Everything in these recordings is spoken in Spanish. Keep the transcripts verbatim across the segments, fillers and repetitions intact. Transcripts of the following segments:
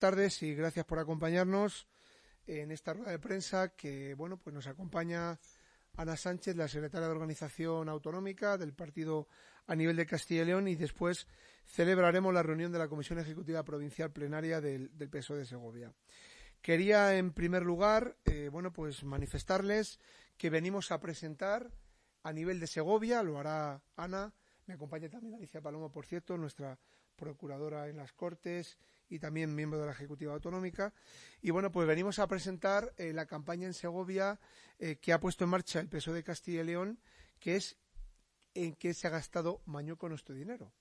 tardes y gracias por acompañarnos en esta rueda de prensa que, bueno, pues nos acompaña Ana Sánchez, la secretaria de Organización Autonómica del partido a nivel de Castilla y León, y después celebraremos la reunión de la Comisión Ejecutiva Provincial Plenaria del, del P S O E de Segovia. Quería, en primer lugar, eh, bueno, pues manifestarles que venimos a presentar a nivel de Segovia, lo hará Ana, me acompaña también Alicia Palomo, por cierto, nuestra procuradora en las Cortes y también miembro de la Ejecutiva Autonómica. Y bueno, pues venimos a presentar eh, la campaña en Segovia eh, que ha puesto en marcha el P S O E de Castilla y León, que es en qué se ha gastado Mañueco nuestro dinero.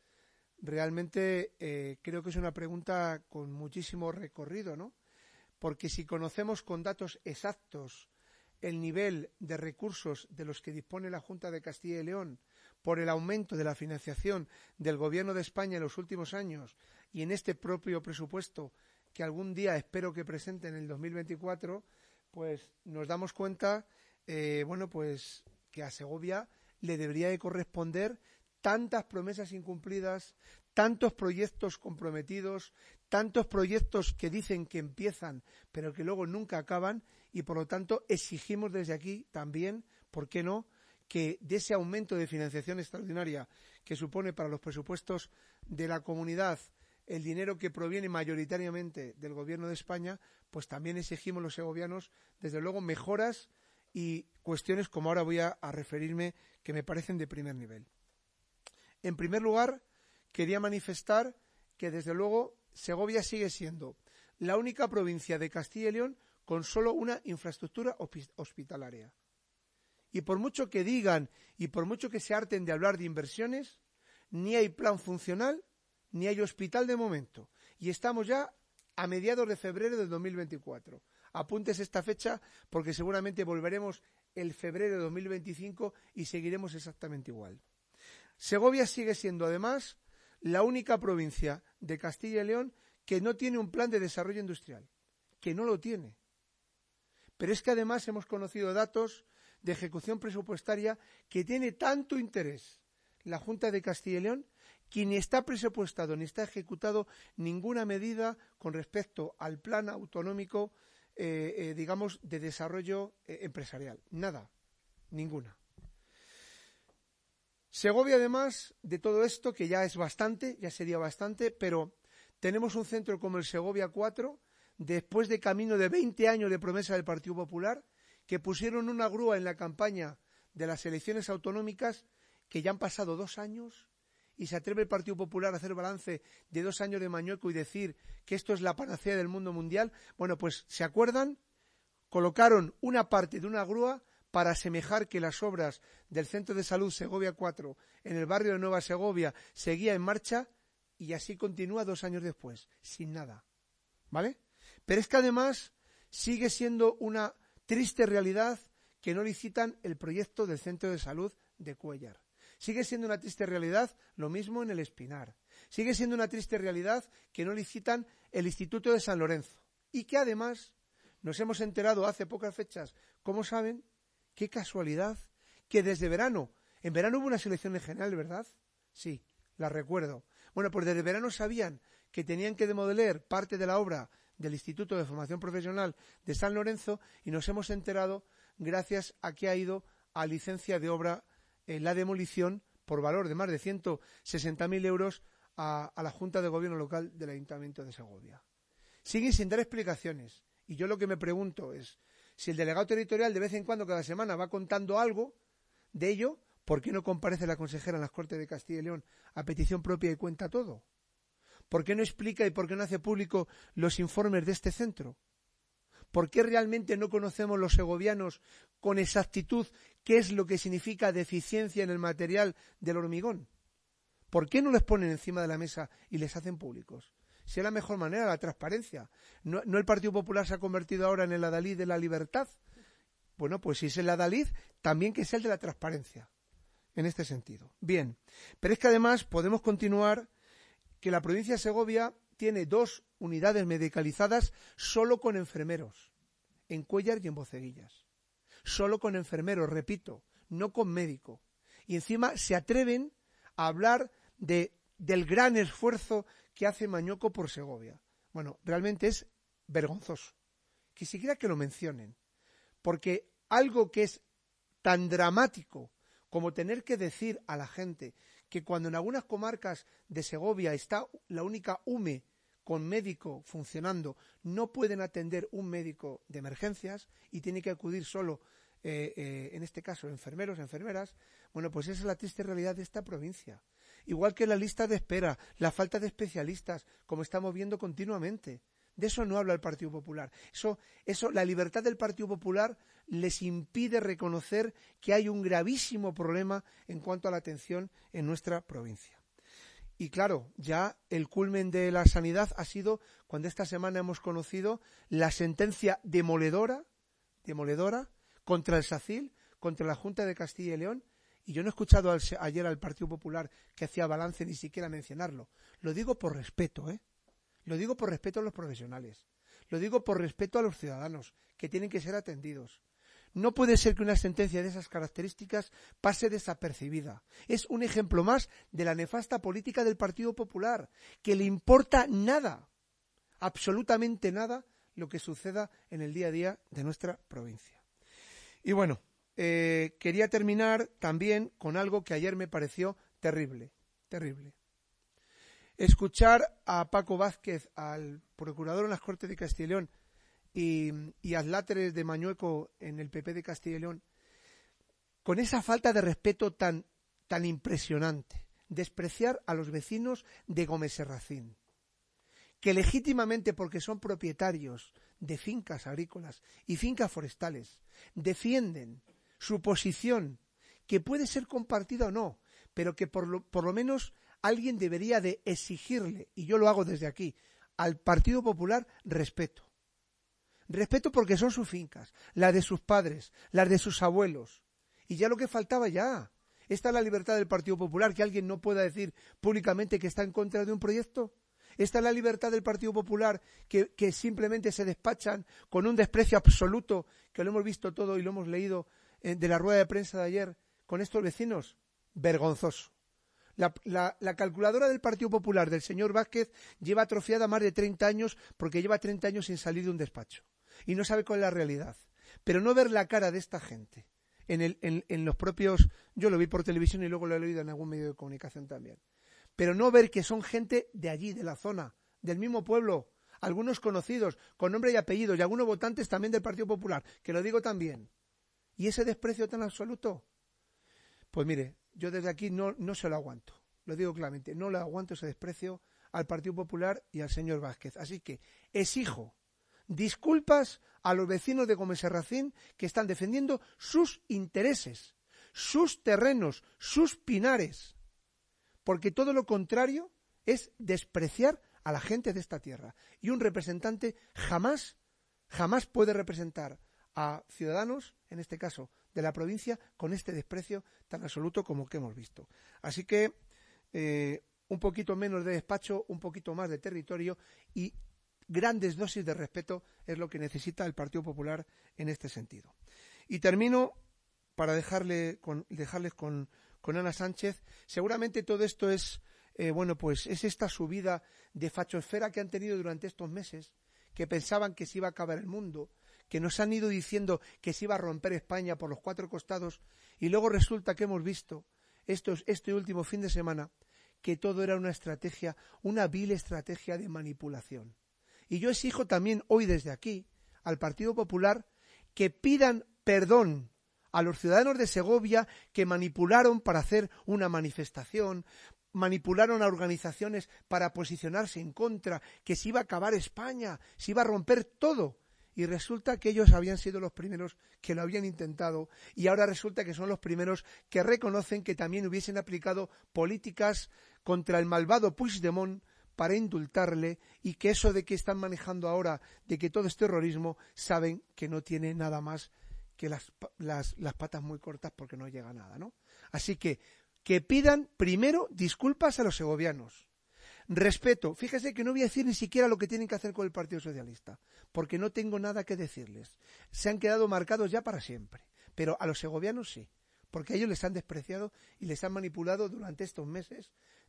Realmente eh, creo que es una pregunta con muchísimo recorrido, ¿no? Porque si conocemos con datos exactos el nivel de recursos de los que dispone la Junta de Castilla y León por el aumento de la financiación del Gobierno de España en los últimos años y en este propio presupuesto que algún día espero que presenten en el dos mil veinticuatro, pues nos damos cuenta, eh, bueno, pues que a Segovia le debería de corresponder tantas promesas incumplidas, tantos proyectos comprometidos, tantos proyectos que dicen que empiezan pero que luego nunca acaban, y por lo tanto exigimos desde aquí también, ¿por qué no?, que de ese aumento de financiación extraordinaria que supone para los presupuestos de la comunidad el dinero que proviene mayoritariamente del Gobierno de España, pues también exigimos los segovianos, desde luego, mejoras y cuestiones como ahora voy a, a referirme, que me parecen de primer nivel. En primer lugar, quería manifestar que, desde luego, Segovia sigue siendo la única provincia de Castilla y León con solo una infraestructura hospitalaria. Y por mucho que digan y por mucho que se harten de hablar de inversiones, ni hay plan funcional ni hay hospital de momento. Y estamos ya a mediados de febrero del dos mil veinticuatro. Apúntese esta fecha porque seguramente volveremos el febrero de dos mil veinticinco y seguiremos exactamente igual. Segovia sigue siendo, además, la única provincia de Castilla y León que no tiene un plan de desarrollo industrial, que no lo tiene. Pero es que además hemos conocido datos de ejecución presupuestaria que tiene tanto interés la Junta de Castilla y León que ni está presupuestado ni está ejecutado ninguna medida con respecto al plan autonómico, eh, eh, digamos, de desarrollo eh, empresarial. Nada, ninguna. Segovia, además de todo esto, que ya es bastante, ya sería bastante, pero tenemos un centro como el Segovia cuatro, después de camino de veinte años de promesa del Partido Popular, que pusieron una grúa en la campaña de las elecciones autonómicas, que ya han pasado dos años, y se atreve el Partido Popular a hacer balance de dos años de Mañueco y decir que esto es la panacea del mundo mundial. Bueno, pues, ¿se acuerdan? Colocaron una parte de una grúa para asemejar que las obras del Centro de Salud Segovia cuatro en el barrio de Nueva Segovia seguía en marcha, y así continúa dos años después, sin nada. ¿Vale? Pero es que además sigue siendo una triste realidad que no licitan el proyecto del Centro de Salud de Cuéllar. Sigue siendo una triste realidad lo mismo en el Espinar. Sigue siendo una triste realidad que no licitan el Instituto de San Lorenzo. Y que además nos hemos enterado hace pocas fechas, como saben, qué casualidad, que desde verano, en verano hubo unas elecciones generales, ¿verdad? Sí, las recuerdo. Bueno, pues desde verano sabían que tenían que demoler parte de la obra del Instituto de Formación Profesional de San Lorenzo, y nos hemos enterado gracias a que ha ido a licencia de obra eh, la demolición por valor de más de ciento sesenta mil euros a, a la Junta de Gobierno Local del Ayuntamiento de Segovia. Siguen sin dar explicaciones, y yo lo que me pregunto es, si el delegado territorial de vez en cuando, cada semana, va contando algo de ello, ¿por qué no comparece la consejera en las Cortes de Castilla y León a petición propia y cuenta todo? ¿Por qué no explica y por qué no hace público los informes de este centro? ¿Por qué realmente no conocemos los segovianos con exactitud qué es lo que significa deficiencia en el material del hormigón? ¿Por qué no les ponen encima de la mesa y les hacen públicos? Si es la mejor manera, la transparencia. ¿No, no el Partido Popular se ha convertido ahora en el adalid de la libertad? Bueno, pues si es el adalid, también que sea el de la transparencia, en este sentido. Bien, pero es que además podemos continuar que la provincia de Segovia tiene dos unidades medicalizadas solo con enfermeros, en Cuéllar y en Boceguillas. Solo con enfermeros, repito, no con médico. Y encima se atreven a hablar de, del gran esfuerzo que hace Mañueco por Segovia. Bueno, realmente es vergonzoso que siquiera que lo mencionen, porque algo que es tan dramático como tener que decir a la gente que cuando en algunas comarcas de Segovia está la única U M E con médico funcionando, no pueden atender un médico de emergencias y tiene que acudir solo, eh, eh, en este caso, enfermeros, enfermeras. Bueno, pues esa es la triste realidad de esta provincia. Igual que la lista de espera, la falta de especialistas, como estamos viendo continuamente. De eso no habla el Partido Popular. Eso, eso, la libertad del Partido Popular les impide reconocer que hay un gravísimo problema en cuanto a la atención en nuestra provincia. Y claro, ya el culmen de la sanidad ha sido cuando esta semana hemos conocido la sentencia demoledora, demoledora contra el SACIL, contra la Junta de Castilla y León. Y yo no he escuchado al, ayer al Partido Popular que hacía balance ni siquiera mencionarlo. Lo digo por respeto, ¿eh? Lo digo por respeto a los profesionales. Lo digo por respeto a los ciudadanos, que tienen que ser atendidos. No puede ser que una sentencia de esas características pase desapercibida. Es un ejemplo más de la nefasta política del Partido Popular, que le importa nada, absolutamente nada, lo que suceda en el día a día de nuestra provincia. Y bueno, eh, quería terminar también con algo que ayer me pareció terrible, terrible. Escuchar a Paco Vázquez, al procurador en las Cortes de Castilla y León, y, y a Láteres de Mañueco en el P P de Castilla y León, con esa falta de respeto tan, tan impresionante, despreciar a los vecinos de Gómez Serracín, que legítimamente, porque son propietarios de fincas agrícolas y fincas forestales, defienden su posición, que puede ser compartida o no, pero que por lo, por lo menos alguien debería de exigirle, y yo lo hago desde aquí, al Partido Popular respeto. Respeto porque son sus fincas, las de sus padres, las de sus abuelos. Y ya lo que faltaba ya. ¿Esta es la libertad del Partido Popular? ¿Que alguien no pueda decir públicamente que está en contra de un proyecto? ¿Esta es la libertad del Partido Popular? Que, que simplemente se despachan con un desprecio absoluto, que lo hemos visto todo y lo hemos leído eh, de la rueda de prensa de ayer con estos vecinos. Vergonzoso. La, la, la calculadora del Partido Popular del señor Vázquez lleva atrofiada más de treinta años porque lleva treinta años sin salir de un despacho y no sabe cuál es la realidad. Pero no ver la cara de esta gente en, el, en, en los propios... Yo lo vi por televisión y luego lo he leído en algún medio de comunicación también. Pero no ver que son gente de allí, de la zona, del mismo pueblo, algunos conocidos, con nombre y apellidos, y algunos votantes también del Partido Popular, que lo digo también. ¿Y ese desprecio tan absoluto? Pues mire, yo desde aquí no, no se lo aguanto, lo digo claramente, no le aguanto ese desprecio al Partido Popular y al señor Vázquez. Así que exijo disculpas a los vecinos de Gómez Serracín que están defendiendo sus intereses, sus terrenos, sus pinares, porque todo lo contrario es despreciar a la gente de esta tierra. Y un representante jamás, jamás puede representar a ciudadanos, en este caso de la provincia, con este desprecio tan absoluto como que hemos visto. Así que eh, un poquito menos de despacho, un poquito más de territorio y grandes dosis de respeto es lo que necesita el Partido Popular en este sentido. Y termino para dejarle con, dejarles con, con Ana Sánchez. Seguramente todo esto es, eh, bueno, pues es esta subida de fachosfera que han tenido durante estos meses, que pensaban que se iba a acabar el mundo, que nos han ido diciendo que se iba a romper España por los cuatro costados, y luego resulta que hemos visto estos, este último fin de semana que todo era una estrategia, una vil estrategia de manipulación. Y yo exijo también hoy desde aquí al Partido Popular que pidan perdón a los ciudadanos de Segovia que manipularon para hacer una manifestación, manipularon a organizaciones para posicionarse en contra, que se iba a acabar España, se iba a romper todo. Y resulta que ellos habían sido los primeros que lo habían intentado y ahora resulta que son los primeros que reconocen que también hubiesen aplicado políticas contra el malvado Puigdemont para indultarle y que eso de que están manejando ahora, de que todo es terrorismo, saben que no tiene nada más que las, las, las patas muy cortas porque no llega a nada, ¿no? Así que que pidan primero disculpas a los segovianos. Respeto. Fíjese que no voy a decir ni siquiera lo que tienen que hacer con el Partido Socialista, porque no tengo nada que decirles. Se han quedado marcados ya para siempre. Pero a los segovianos sí, porque a ellos les han despreciado y les han manipulado durante estos meses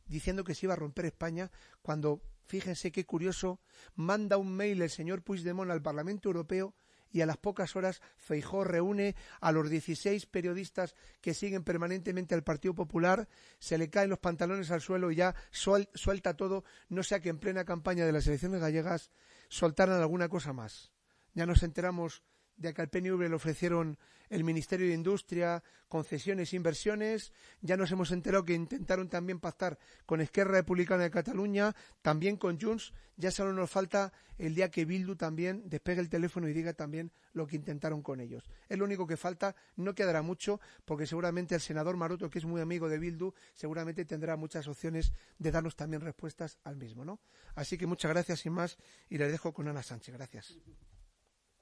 diciendo que se iba a romper España, cuando, fíjense qué curioso, manda un mail el señor Puigdemont al Parlamento Europeo y a las pocas horas Feijóo reúne a los dieciséis periodistas que siguen permanentemente al Partido Popular, se le caen los pantalones al suelo y ya suel, suelta todo, no sea que en plena campaña de las elecciones gallegas soltaran alguna cosa más. Ya nos enteramos de que al P N V le ofrecieron el Ministerio de Industria, concesiones, inversiones. Ya nos hemos enterado que intentaron también pactar con Esquerra Republicana de Cataluña, también con Junts. Ya solo nos falta el día que Bildu también despegue el teléfono y diga también lo que intentaron con ellos. Es lo único que falta, no quedará mucho, porque seguramente el senador Maroto, que es muy amigo de Bildu, seguramente tendrá muchas opciones de darnos también respuestas al mismo, ¿no? Así que muchas gracias, sin más, y les dejo con Ana Sánchez. Gracias.